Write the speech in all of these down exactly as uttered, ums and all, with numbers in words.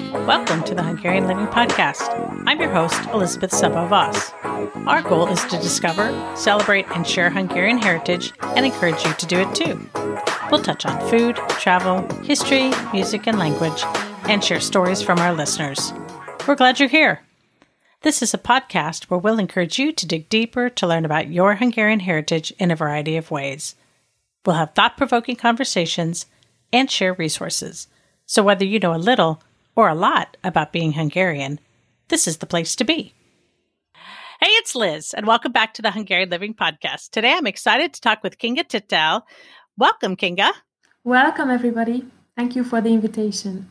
Welcome to the Hungarian Living Podcast. I'm your host, Elizabeth Sabo-Voss. Our goal is to discover, celebrate, and share Hungarian heritage and encourage you to do it too. We'll touch on food, travel, history, music, and language, and share stories from our listeners. We're glad you're here. This is a podcast where we'll encourage you to dig deeper to learn about your Hungarian heritage in a variety of ways. We'll have thought-provoking conversations and share resources. So whether you know a little or a lot about being Hungarian, this is the place to be. Hey, it's Liz, and welcome back to the Hungarian Living Podcast. Today, I'm excited to talk with Kinga Tittel. Welcome, Kinga. Welcome, everybody. Thank you for the invitation.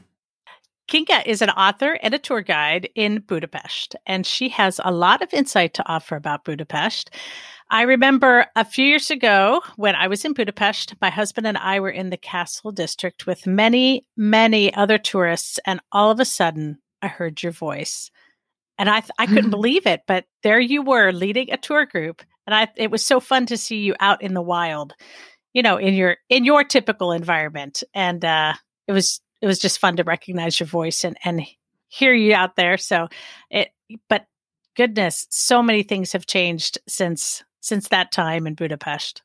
Kinga is an author and a tour guide in Budapest, and she has a lot of insight to offer about Budapest. I remember a few years ago when I was in Budapest, my husband and I were in the Castle District with many, many other tourists, and all of a sudden, I heard your voice. And I th- I couldn't believe it, but there you were leading a tour group, and I it was so fun to see you out in the wild, you know, in your in your typical environment, and uh, it was it was just fun to recognize your voice and and hear you out there. So it, but goodness, so many things have changed since. since that time in Budapest.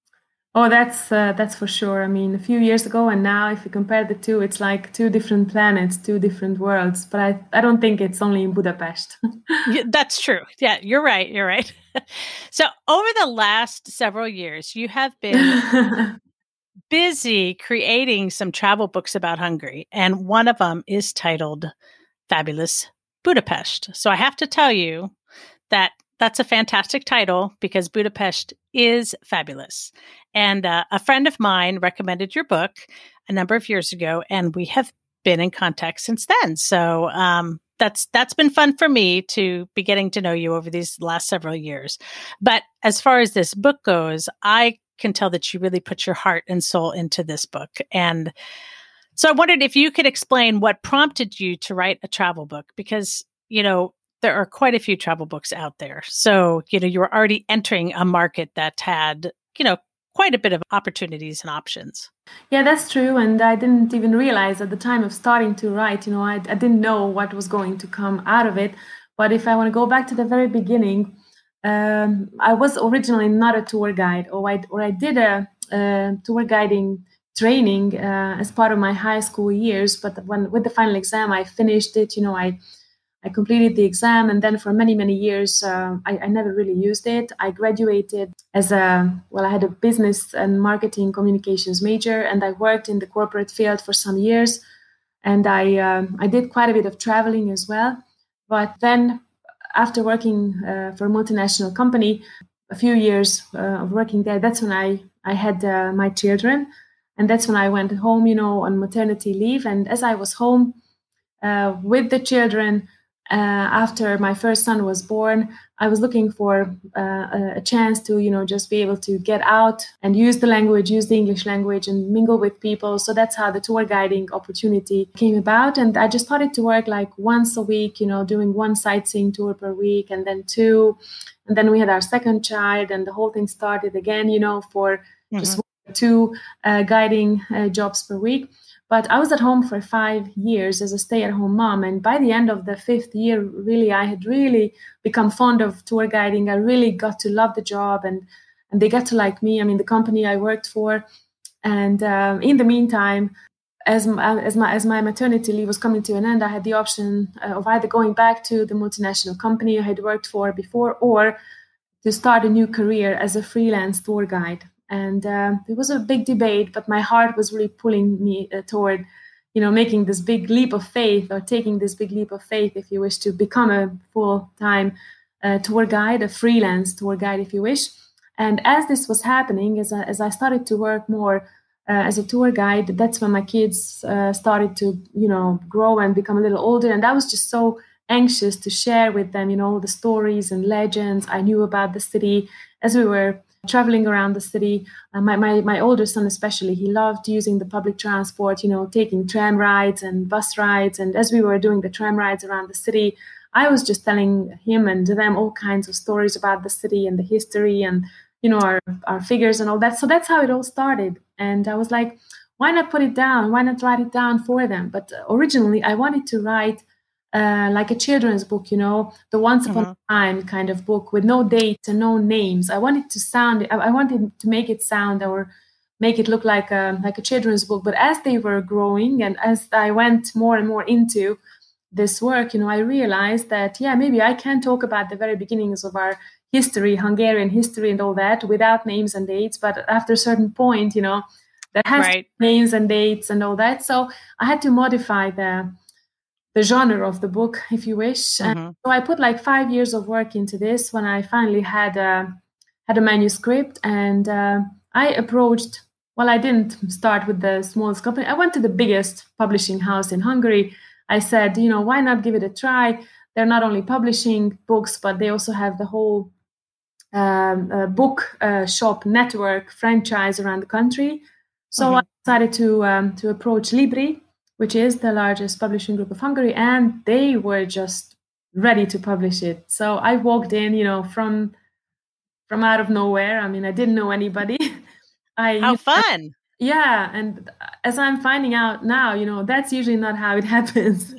Oh, that's uh, that's for sure. I mean, a few years ago and now, if you compare the two, it's like two different planets, two different worlds. But I, I don't think it's only in Budapest. Yeah, that's true. Yeah, you're right. You're right. So over the last several years, you have been busy creating some travel books about Hungary. And one of them is titled Fabulous Budapest. So I have to tell you that that's a fantastic title because Budapest is fabulous. And uh, a friend of mine recommended your book a number of years ago, and we have been in contact since then. So um, that's that's been fun for me to be getting to know you over these last several years. But as far as this book goes, I can tell that you really put your heart and soul into this book. And so I wondered if you could explain what prompted you to write a travel book, because, you know, there are quite a few travel books out there. So, you know, you were already entering a market that had, you know, quite a bit of opportunities and options. Yeah, that's true. And I didn't even realize at the time of starting to write, you know, I, I didn't know what was going to come out of it. But if I want to go back to the very beginning, um, I was originally not a tour guide, or I, or I did a, a tour guiding training uh, as part of my high school years. But when with the final exam, I finished it, you know, I I completed the exam, and then for many, many years, uh, I, I never really used it. I graduated as a, well, I had a business and marketing communications major, and I worked in the corporate field for some years. And I um, I did quite a bit of traveling as well. But then after working uh, for a multinational company, a few years uh, of working there, that's when I, I had uh, my children. And that's when I went home, you know, on maternity leave. And as I was home uh, with the children, Uh, after my first son was born, I was looking for uh, a chance to, you know, just be able to get out and use the language, use the English language and mingle with people. So that's how the tour guiding opportunity came about. And I just started to work like once a week, you know, doing one sightseeing tour per week, and then two. And then we had our second child, and the whole thing started again, you know, for mm-hmm. just two uh, guiding uh, jobs per week. But I was at home for five years as a stay-at-home mom. And by the end of the fifth year, really, I had really become fond of tour guiding. I really got to love the job, and, and they got to like me. I mean, the company I worked for. And um, in the meantime, as my, as my as my maternity leave was coming to an end, I had the option of either going back to the multinational company I had worked for before, or to start a new career as a freelance tour guide. And uh, it was a big debate, but my heart was really pulling me uh, toward, you know, making this big leap of faith, or taking this big leap of faith, if you wish, to become a full-time uh, tour guide, a freelance tour guide, if you wish. And as this was happening, as I, as I started to work more uh, as a tour guide, that's when my kids uh, started to, you know, grow and become a little older. And I was just so anxious to share with them, you know, the stories and legends I knew about the city as we were traveling around the city. Uh, my, my my older son especially, he loved using the public transport, you know, taking tram rides and bus rides. And as we were doing the tram rides around the city, I was just telling him and them all kinds of stories about the city and the history and, you know, our, our figures and all that. So that's how it all started. And I was like, why not put it down? Why not write it down for them? But originally, I wanted to write uh, like a children's book, you know, the Once Upon mm-hmm. a Time kind of book with no dates and no names. I wanted to sound, I, I wanted to make it sound or make it look like a like a children's book. But as they were growing and as I went more and more into this work, you know, I realized that, yeah, maybe I can talk about the very beginnings of our history, Hungarian history and all that without names and dates. But after a certain point, you know, there has right. names and dates and all that. So I had to modify the the genre of the book, if you wish. Mm-hmm. And so I put like five years of work into this when I finally had a, had a manuscript. And uh, I approached, well, I didn't start with the smallest company. I went to the biggest publishing house in Hungary. I said, you know, why not give it a try? They're not only publishing books, but they also have the whole um, uh, book uh, shop network franchise around the country. So mm-hmm. I decided to um, to approach Libri, which is the largest publishing group of Hungary, and they were just ready to publish it. So I walked in, you know, from from out of nowhere. I mean, I didn't know anybody. I How fun! Yeah, and as I'm finding out now, you know, that's usually not how it happens.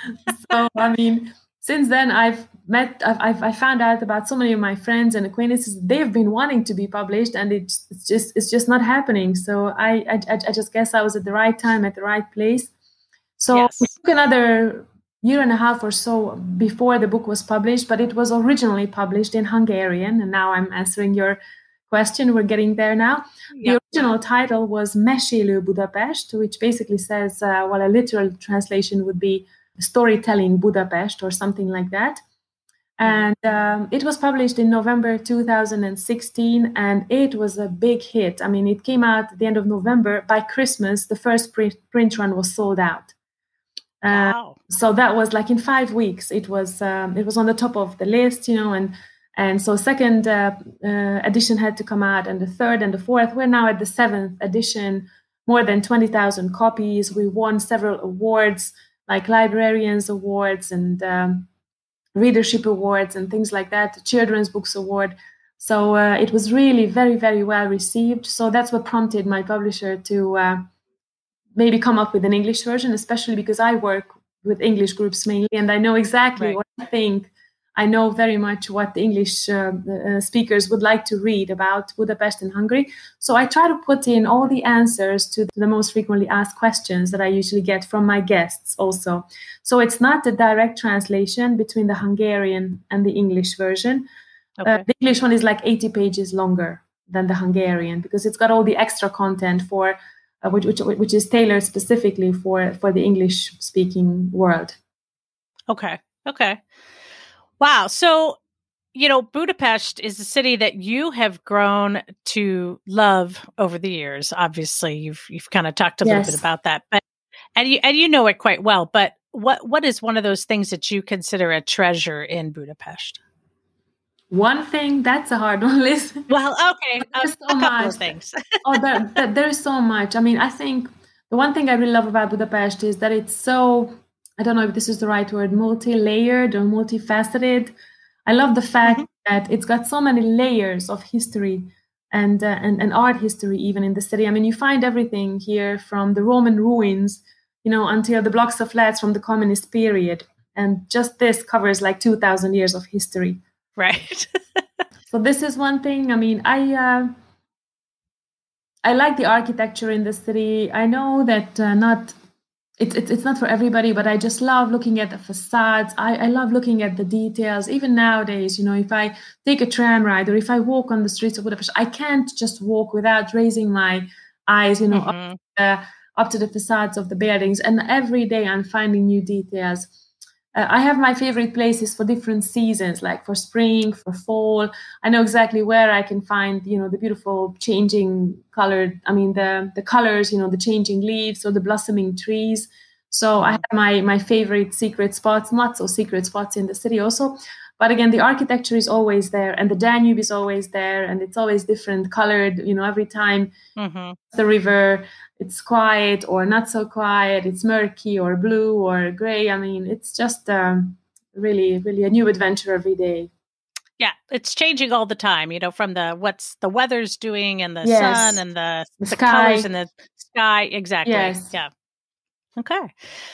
So, I mean, since then, I've met, I've, I found out about so many of my friends and acquaintances. They've been wanting to be published, and it's, it's just, it's just not happening. So, I, I, I just guess I was at the right time at the right place. So, yes. It took another year and a half or so before the book was published, but it was originally published in Hungarian, and now I'm answering your question. We're getting there now. Yep. The original title was Mesélő Budapest, which basically says, uh, well, a literal translation would be Storytelling Budapest or something like that. And um, it was published in November two thousand sixteen, and it was a big hit. I mean, it came out at the end of November. By Christmas, the first print, print run was sold out. Uh, wow. So that was like in five weeks. It was um, it was on the top of the list, you know, and And so second uh, uh, edition had to come out, and the third and the fourth. We're now at the seventh edition, more than twenty thousand copies. We won several awards, like Librarians Awards and um, Readership Awards and things like that, the Children's Books Award. So uh, it was really very, very well received. So that's what prompted my publisher to uh, maybe come up with an English version, especially because I work with English groups mainly, and I know exactly right. what I think. I know very much what the English uh, uh, speakers would like to read about Budapest and Hungary. So I try to put in all the answers to the most frequently asked questions that I usually get from my guests also. So it's not a direct translation between the Hungarian and the English version. Okay. Uh, the English one is like eighty pages longer than the Hungarian because it's got all the extra content for uh, which, which which is tailored specifically for, for the English-speaking world. Okay, okay. Wow. So, you know, Budapest is a city that you have grown to love over the years. Obviously, you've you've kind of talked a yes. little bit about that, but and you and you know it quite well. But what what is one of those things that you consider a treasure in Budapest? One thing, that's a hard one, Liz. Well, okay, there's a, so a couple much. of things. oh, there, there, there's so much. I mean, I think the one thing I really love about Budapest is that it's so. I don't know if this is the right word, multi-layered or multifaceted. I love the fact mm-hmm. that it's got so many layers of history and, uh, and and art history even in the city. I mean, you find everything here from the Roman ruins, you know, until the blocks of flats from the communist period. And just this covers like two thousand years of history. Right. So this is one thing. I mean, I uh, I like the architecture in the city. I know that uh, not... It's, it's it's not for everybody, but I just love looking at the facades. I, I love looking at the details. Even nowadays, you know, if I take a tram ride or if I walk on the streets of Budapest, I can't just walk without raising my eyes, you know, mm-hmm. up, uh, up to the facades of the buildings. And every day I'm finding new details. Uh, I have my favorite places for different seasons, like for spring, for fall. I know exactly where I can find, you know, the beautiful changing colored, I mean, the, the colors, you know, the changing leaves or the blossoming trees. So I have my, my favorite secret spots, not so secret spots in the city also. But again, the architecture is always there and the Danube is always there and it's always different colored, you know, every time mm-hmm. the river, it's quiet or not so quiet, it's murky or blue or gray. I mean, it's just um, really, really a new adventure every day. Yeah, it's changing all the time, you know, from the what's the weather's doing and the yes. sun and the, the, the colors and the sky. Exactly. Yes. Yeah. Okay.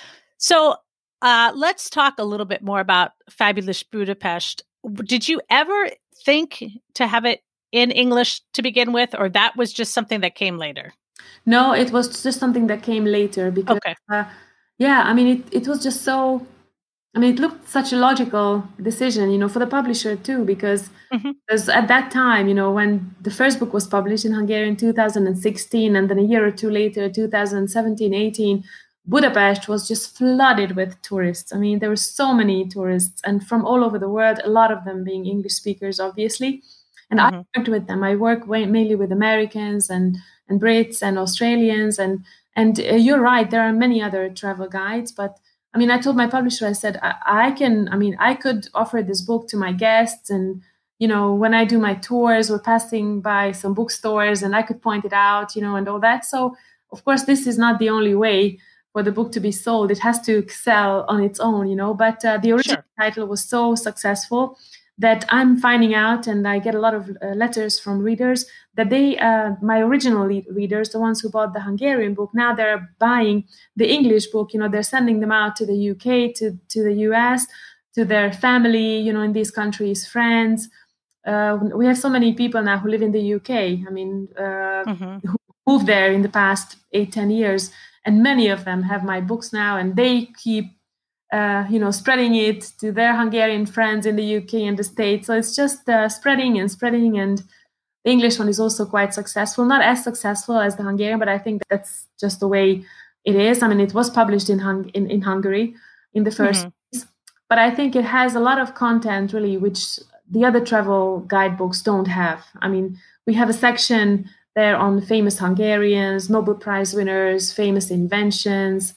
So uh, let's talk a little bit more about Fabulous Budapest. Did you ever think to have it in English to begin with, or that was just something that came later? No, it was just something that came later because, okay. uh, yeah, I mean, it, it was just so, I mean, it looked such a logical decision, you know, for the publisher too, because, mm-hmm. because at that time, you know, when the first book was published in Hungary in two thousand sixteen, and then a year or two later, two thousand seventeen, eighteen, Budapest was just flooded with tourists. I mean, there were so many tourists, and from all over the world, a lot of them being English speakers, obviously. And mm-hmm. I worked with them. I work mainly with Americans and and Brits and Australians, and and uh, you're right. There are many other travel guides, but I mean, I told my publisher, I said, I, I can. I mean, I could offer this book to my guests, and you know, when I do my tours, we're passing by some bookstores, and I could point it out, you know, and all that. So, of course, this is not the only way for the book to be sold. It has to excel on its own, you know. But uh, the original sure. title was so successful that I'm finding out, and I get a lot of uh, letters from readers that they, uh, my original readers, the ones who bought the Hungarian book, now they're buying the English book. You know, they're sending them out to the U K, to to the U S, to their family, you know, in these countries, friends. Uh, we have so many people now who live in the U K. I mean, uh, mm-hmm. who moved there in the past eight, ten years, and many of them have my books now, and they keep Uh, you know, spreading it to their Hungarian friends in the U K and the States. So it's just uh, spreading and spreading. And the English one is also quite successful, not as successful as the Hungarian, but I think that's just the way it is. I mean, it was published in Hung- in, in Hungary in the first mm-hmm. place, but I think it has a lot of content really, which the other travel guidebooks don't have. I mean, we have a section there on famous Hungarians, Nobel Prize winners, famous inventions,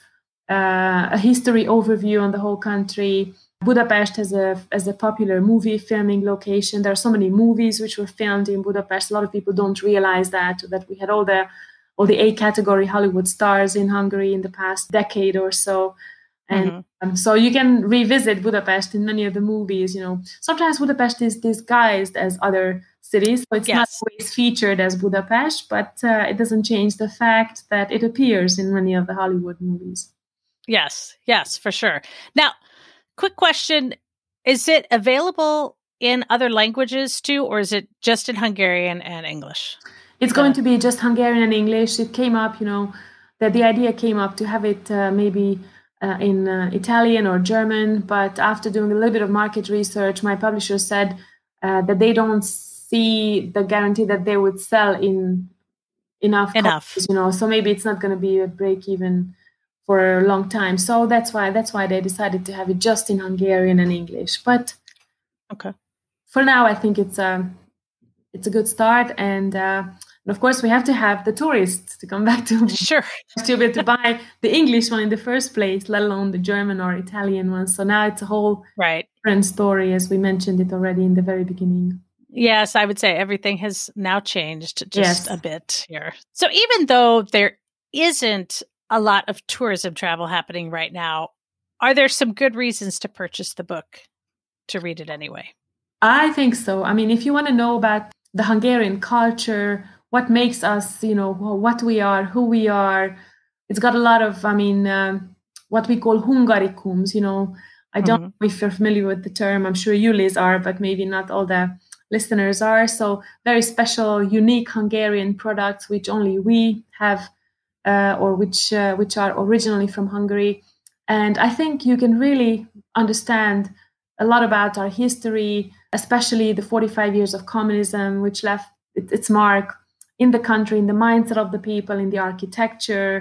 Uh, a history overview on the whole country. Budapest as a as a popular movie filming location. There are so many movies which were filmed in Budapest. A lot of people don't realize that that we had all the all the A category Hollywood stars in Hungary in the past decade or so. And mm-hmm. um, so you can revisit Budapest in many of the movies. You know, sometimes Budapest is disguised as other cities, so it's yes. not always featured as Budapest, but uh, it doesn't change the fact that it appears in many of the Hollywood movies. Yes, yes, for sure. Now, quick question. Is it available in other languages too, or is it just in Hungarian and English? It's going uh, to be just Hungarian and English. It came up, you know, that the idea came up to have it uh, maybe uh, in uh, Italian or German, but after doing a little bit of market research, my publisher said uh, that they don't see the guarantee that they would sell in enough, enough. copies, you know, so maybe it's not going to be a break even for a long time. So that's why that's why they decided to have it just in Hungarian and English. But okay, for now, I think it's a it's a good start. And, uh, and of course, we have to have the tourists to come back to sure to be able to buy the English one in the first place, let alone the German or Italian one. So now it's a whole right. different story, as we mentioned it already in the very beginning. Yes, I would say everything has now changed just yes. a bit here. So even though there isn't a lot of tourism travel happening right now, are there some good reasons to purchase the book, to read it anyway? I think so. I mean, if you want to know about the Hungarian culture, what makes us, you know, what we are, who we are, it's got a lot of, I mean, um, what we call hungaricums, you know. I don't mm-hmm. know if you're familiar with the term. I'm sure you, Liz, are, but maybe not all the listeners are. So very special, unique Hungarian products, which only we have, Uh, or which uh, which are originally from Hungary. And I think you can really understand a lot about our history, especially the forty-five years of communism, which left its mark in the country, in the mindset of the people, in the architecture,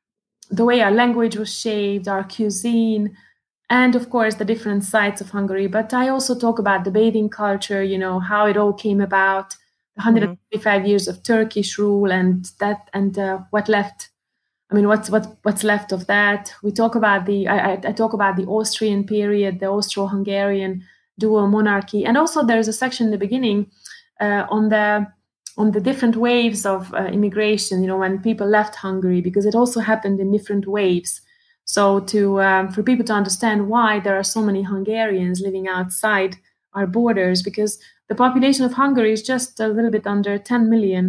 the way our language was shaped, our cuisine, and of course the different sides of Hungary. But I also talk about the bathing culture, you know, how it all came about, the one hundred fifty-five mm-hmm. years of Turkish rule, and that and uh, what left I mean, what's what what's left of that? We talk about the I, I talk about the Austrian period, the Austro-Hungarian dual monarchy, and also there's a section in the beginning uh, on the on the different waves of uh, immigration. You know, when people left Hungary, because it also happened in different waves. So to um, for people to understand why there are so many Hungarians living outside our borders, because the population of Hungary is just a little bit under ten million.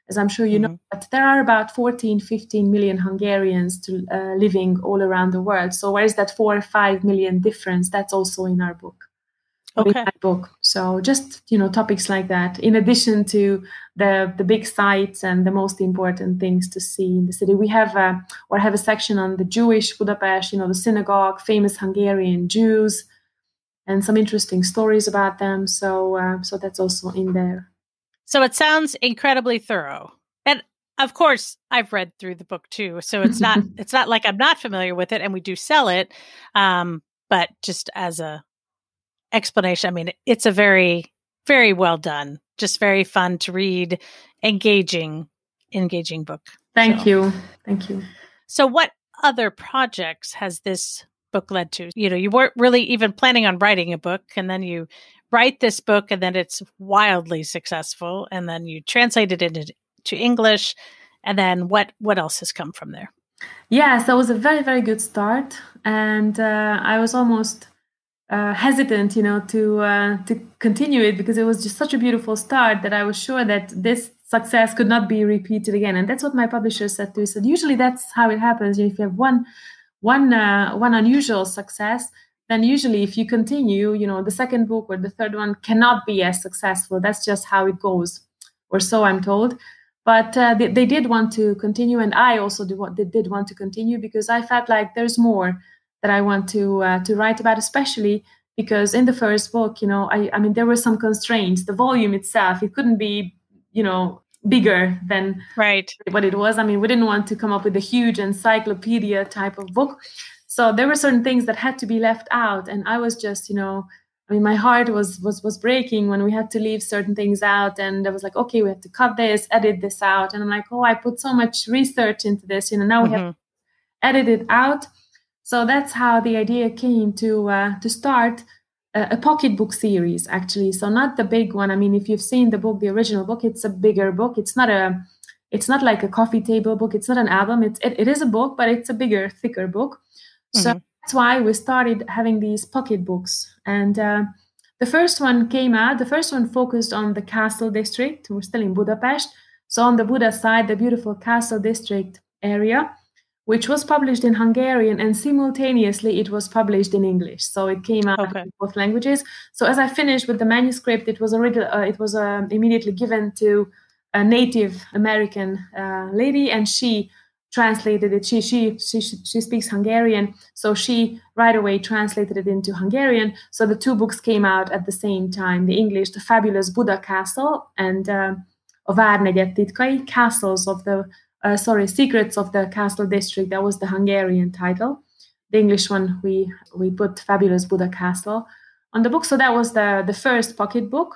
as I'm sure you know, Mm-hmm. but there are about fourteen, fifteen million Hungarians to, uh, living all around the world. So where is that four or five million difference? That's also in our book. Okay. In my book. So just, you know, topics like that, in addition to the the big sites and the most important things to see in the city. We have a, or have a section on the Jewish Budapest, you know, the synagogue, famous Hungarian Jews, and some interesting stories about them. So, uh, so that's also in there. So it sounds incredibly thorough. And of course, I've read through the book too. So it's not it's not like I'm not familiar with it, and we do sell it. Um, but just as a explanation, I mean, it's a very, very well done, just very fun to read, engaging, engaging book. Thank so. you. Thank you. So what other projects has this book led to? You know, you weren't really even planning on writing a book, and then you write this book, and then it's wildly successful, and then you translate it into to English, and then what what else has come from there? Yeah, so it was a very, very good start, and uh, I was almost uh, hesitant, you know, to uh, to continue it, because it was just such a beautiful start that I was sure that this success could not be repeated again. And that's what my publisher said too. He said, usually that's how it happens. If you have one one uh, one unusual success, then usually if you continue, you know, the second book or the third one cannot be as successful. That's just how it goes, or so I'm told. But uh, they, they did want to continue, and I also did, they did want to continue, because I felt like there's more that I want to uh, to write about, especially because in the first book, you know, I, I mean, there were some constraints. The volume itself, it couldn't be, you know, bigger than right. what it was. I mean, we didn't want to come up with a huge encyclopedia type of book. So there were certain things that had to be left out. And I was just, you know, I mean, my heart was was was breaking when we had to leave certain things out. And I was like, okay, we have to cut this, edit this out. And I'm like, oh, I put so much research into this, you know, now mm-hmm. we have to edit it out. So that's how the idea came to uh, to start a, a pocketbook series, actually. So not the big one. I mean, if you've seen the book, the original book, it's a bigger book. It's not a, it's not like a coffee table book. It's not an album. It's it, it is a book, but it's a bigger, thicker book. So mm-hmm. that's why we started having these pocketbooks. And uh, the first one came out. The first one focused on the Castle District. We're still in Budapest. So on the Buda side, the beautiful Castle District area, which was published in Hungarian, and simultaneously it was published in English. So it came out okay. in both languages. So as I finished with the manuscript, it was already uh, it was uh, immediately given to a Native American uh, lady, and she translated it. She, she she she speaks Hungarian, so she right away translated it into Hungarian. So the two books came out at the same time: the English, The Fabulous Buda Castle, and uh, A Várnegyed Titkai, Castles of the Uh, sorry, Secrets of the Castle District. That was the Hungarian title. The English one, we we put Fabulous Buda Castle on the book. So that was the, the first pocket book.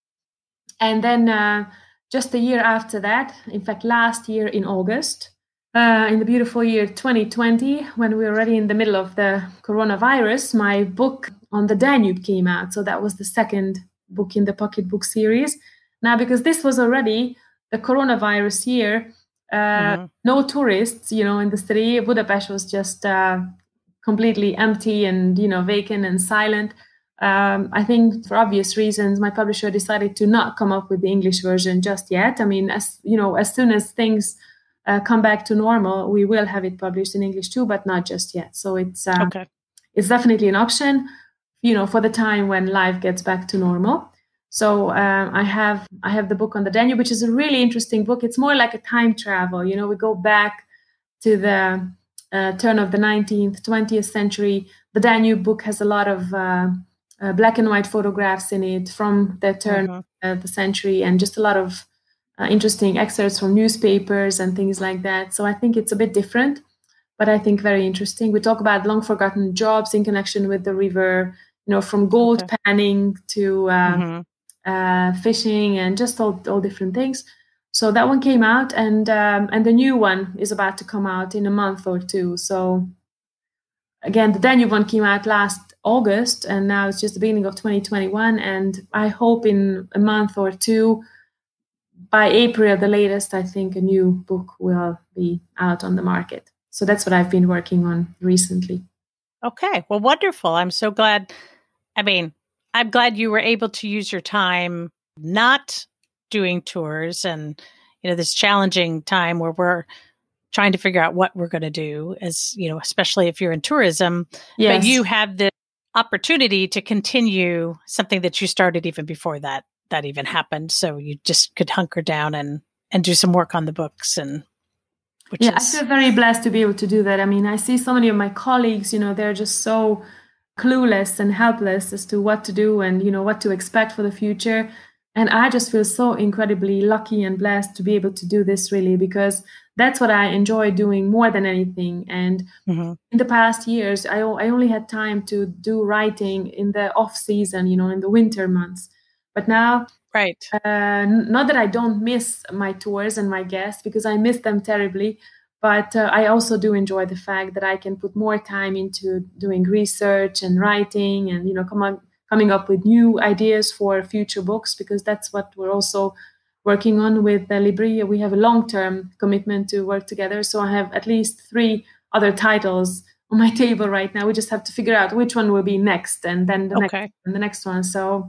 And then uh, just a year after that, in fact, last year in August, uh, in the beautiful year twenty twenty, when we were already in the middle of the coronavirus, my book on the Danube came out. So that was the second book in the pocket book series. Now, because this was already the coronavirus year, Uh, mm-hmm. no tourists, you know, in the city. Budapest was just uh, completely empty and, you know, vacant and silent. Um, I think for obvious reasons, my publisher decided to not come up with the English version just yet. I mean, as you know, as soon as things uh, come back to normal, we will have it published in English too, but not just yet. So it's uh, okay. it's definitely an option, you know, for the time when life gets back to normal. So um, I have I have the book on the Danube, which is a really interesting book. It's more like a time travel. You know, we go back to the uh, turn of the nineteenth, twentieth century. The Danube book has a lot of uh, uh, black and white photographs in it from the turn uh-huh. of the century, and just a lot of uh, interesting excerpts from newspapers and things like that. So I think it's a bit different, but I think very interesting. We talk about long forgotten jobs in connection with the river, you know, from gold okay. panning to uh, mm-hmm. Uh, fishing, and just all, all different things. So that one came out, and um, and the new one is about to come out in a month or two. So again, the Danube one came out last August, and now it's just the beginning of twenty twenty-one. And I hope in a month or two, by April at the latest, I think a new book will be out on the market. So that's what I've been working on recently. Okay, well, wonderful. I'm so glad. I mean, I'm glad you were able to use your time not doing tours and, you know, this challenging time where we're trying to figure out what we're going to do, as, you know, especially if you're in tourism. Yes. But you have the opportunity to continue something that you started even before that, that even happened. So you just could hunker down and, and do some work on the books. And which yeah, is... I feel very blessed to be able to do that. I mean, I see so many of my colleagues, you know, they're just so clueless and helpless as to what to do and, you know, what to expect for the future. And I just feel so incredibly lucky and blessed to be able to do this, really, because that's what I enjoy doing more than anything. And mm-hmm. in the past years, I, I only had time to do writing in the off season, you know, in the winter months. But now, right. Uh, not that I don't miss my tours and my guests, because I miss them terribly, but uh, I also do enjoy the fact that I can put more time into doing research and writing and, you know, come on, coming up with new ideas for future books, because that's what we're also working on with uh, Libri. We have a long-term commitment to work together. So I have at least three other titles on my table right now. We just have to figure out which one will be next, and then the okay. next and the next one. So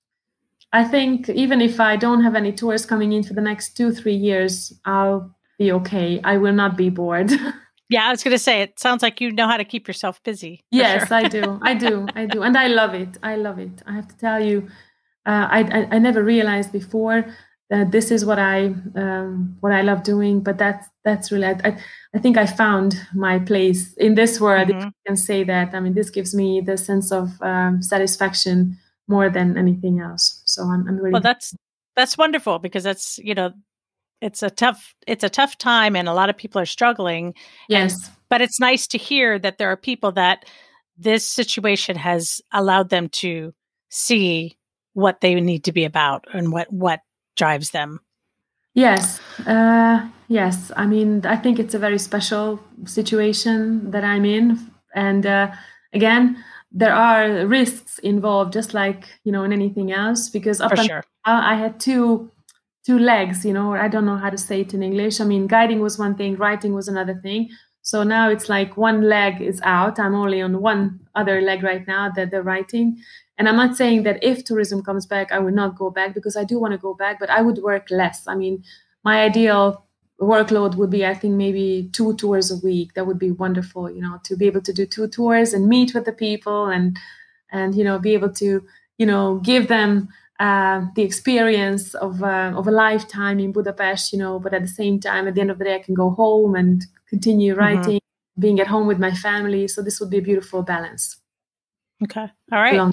I think even if I don't have any tours coming in for the next two, three years, I'll be okay. I will not be bored. Yeah, I was going to say, it sounds like you know how to keep yourself busy. Yes, sure. I do. I do. I do. And I love it. I love it. I have to tell you, uh, I, I I never realized before that this is what I um, what I love doing. But that's that's really, I, I think I found my place in this world, mm-hmm. if you can say that. I mean, this gives me the sense of um, satisfaction more than anything else. So I'm, I'm really well. That's that's wonderful, because that's, you know, it's a tough it's a tough time, and a lot of people are struggling. Yes, and, but it's nice to hear that there are people that this situation has allowed them to see what they need to be about and what what drives them. Yes, uh, yes. I mean, I think it's a very special situation that I'm in, and uh, again, there are risks involved, just like, you know, in anything else, because up For until sure. now, I had two two legs, you know, I don't know how to say it in English. I mean, guiding was one thing, writing was another thing. So now it's like one leg is out. I'm only on one other leg right now, that the writing. And I'm not saying that if tourism comes back, I will not go back, because I do want to go back, but I would work less. I mean, my ideal workload would be, I think, maybe two tours a week. That would be wonderful, you know, to be able to do two tours and meet with the people and, and, you know, be able to, you know, give them uh, the experience of, uh, of a lifetime in Budapest, you know, but at the same time, at the end of the day, I can go home and continue writing, mm-hmm. being at home with my family. So this would be a beautiful balance. Okay. All right.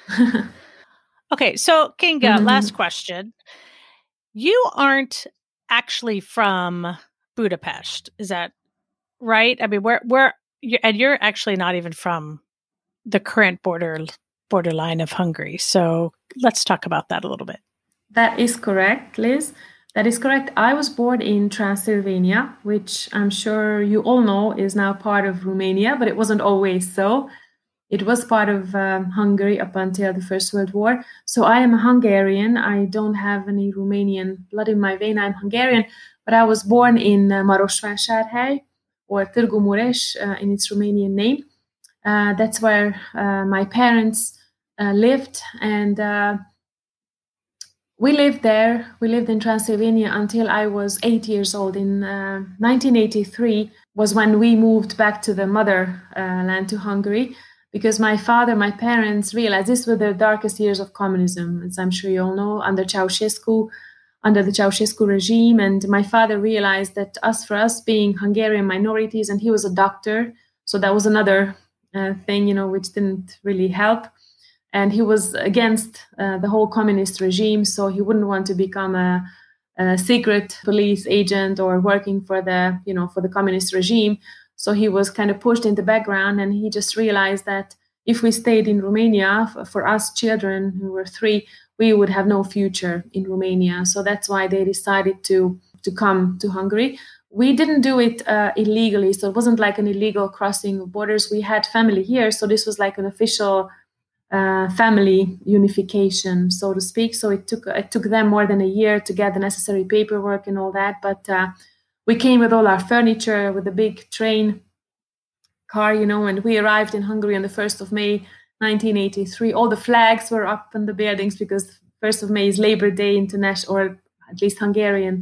Okay. So Kinga, mm-hmm. last question. You aren't actually from Budapest, is that right? I mean, where, where, and you're actually not even from the current border borderline of Hungary. So let's talk about that a little bit. That is correct, Liz. That is correct. I was born in Transylvania, which I'm sure you all know is now part of Romania, but it wasn't always so. It was part of um, Hungary up until the First World War. So I am a Hungarian. I don't have any Romanian blood in my vein. I'm Hungarian, but I was born in uh, Marosvásárhely, or Târgu Mureș uh, in its Romanian name. Uh, that's where uh, my parents uh, lived, and uh, we lived there. We lived in Transylvania until I was eight years old. In uh, nineteen eighty-three was when we moved back to the motherland, uh, to Hungary, because my father, my parents realized this were the darkest years of communism, as I'm sure you all know, under Ceausescu, under the Ceausescu regime. And my father realized that us, for us being Hungarian minorities, and he was a doctor, so that was another uh, thing, you know, which didn't really help. And he was against uh, the whole communist regime, so he wouldn't want to become a, a secret police agent or working for the, you know, for the communist regime. So he was kind of pushed in the background, and he just realized that if we stayed in Romania, for, for us children who were three, we would have no future in Romania. So that's why they decided to to come to Hungary. We didn't do it uh, illegally, so it wasn't like an illegal crossing of borders. We had family here, so this was like an official Uh, family unification, so to speak. So it took it took them more than a year to get the necessary paperwork and all that. But uh, we came with all our furniture, with a big train car, you know, and we arrived in Hungary on the first of May, nineteen eighty-three. All the flags were up in the buildings, because first of May is Labor Day, international, or at least Hungarian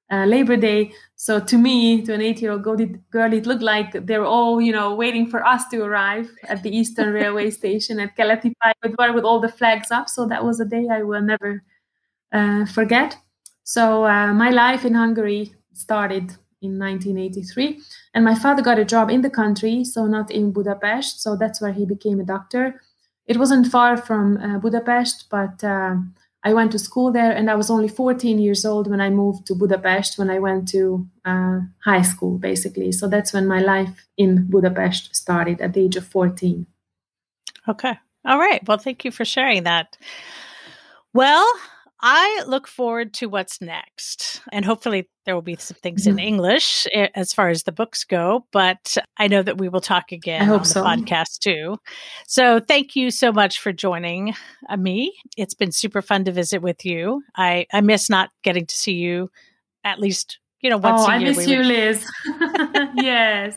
uh, Labor Day. So to me, to an eight-year-old girl, it looked like they were all, you know, waiting for us to arrive at the Eastern Railway Station at Keleti with, with all the flags up. So that was a day I will never uh, forget. So uh, my life in Hungary started in nineteen eighty-three, and my father got a job in the country, so not in Budapest. So that's where he became a doctor. It wasn't far from uh, Budapest, but uh, I went to school there, and I was only fourteen years old when I moved to Budapest, when I went to uh, high school, basically. So that's when my life in Budapest started at the age of fourteen. Okay. All right. Well, thank you for sharing that. Well, I look forward to what's next, and hopefully there will be some things in English as far as the books go, but I know that we will talk again on the so. podcast too. So thank you so much for joining uh, me. It's been super fun to visit with you. I, I miss not getting to see you at least, you know, once oh, a year. I miss you, would... Liz. Yes.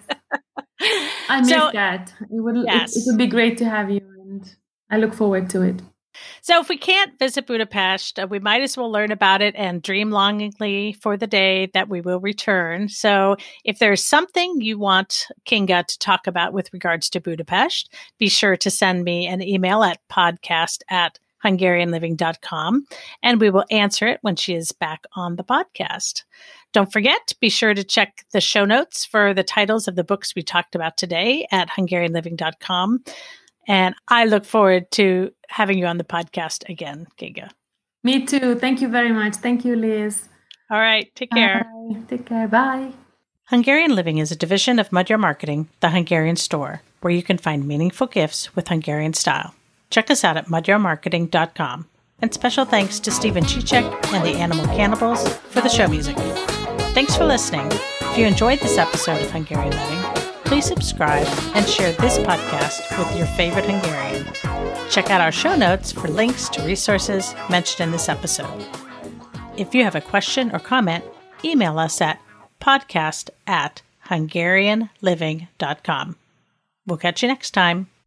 I miss so, that. It would, yes. it, it would be great to have you, and I look forward to it. So if we can't visit Budapest, uh, we might as well learn about it and dream longingly for the day that we will return. So if there's something you want Kinga to talk about with regards to Budapest, be sure to send me an email at podcast at hungarian living dot com, and we will answer it when she is back on the podcast. Don't forget, be sure to check the show notes for the titles of the books we talked about today at hungarian living dot com. And I look forward to having you on the podcast again, Kinga. Me too. Thank you very much. Thank you, Liz. All right. Take care. Bye. Take care. Bye. Hungarian Living is a division of Magyar Marketing, the Hungarian store, where you can find meaningful gifts with Hungarian style. Check us out at magyar marketing dot com. And special thanks to Stephen Cicek and the Animal Cannibals for the show music. Thanks for listening. If you enjoyed this episode of Hungarian Living, please subscribe and share this podcast with your favorite Hungarian. Check out our show notes for links to resources mentioned in this episode. If you have a question or comment, email us at podcast at hungarian living dot com. We'll catch you next time.